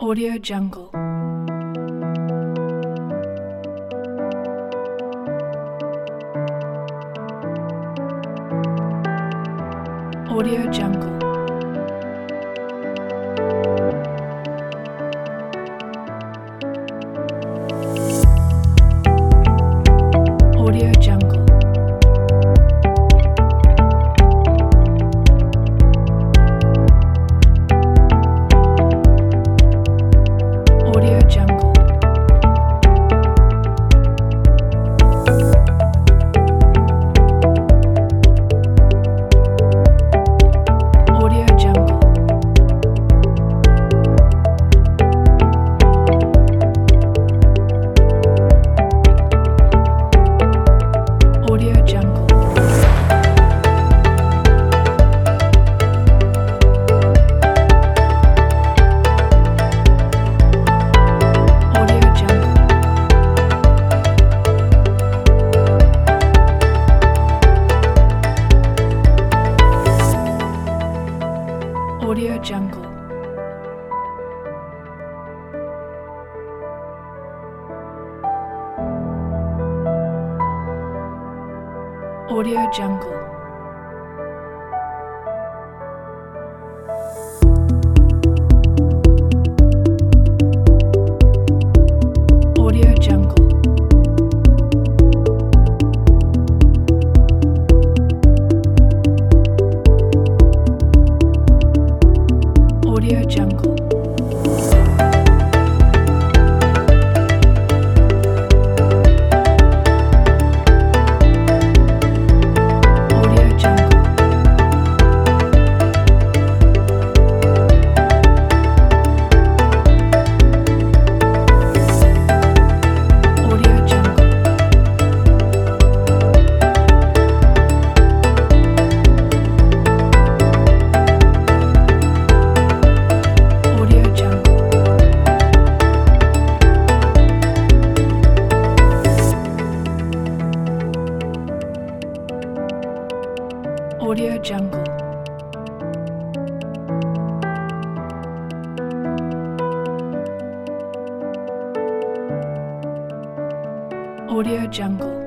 Audio Jungle. Audio Jungle. Audio Jungle. Audio Jungle. Audio Jungle. Audio Jungle. Audio Jungle. Audio Jungle. Audio Jungle. Audio Jungle. Audio Jungle. Audio Jungle. Audio Jungle. Audio Jungle. Audio Jungle. Audio Jungle.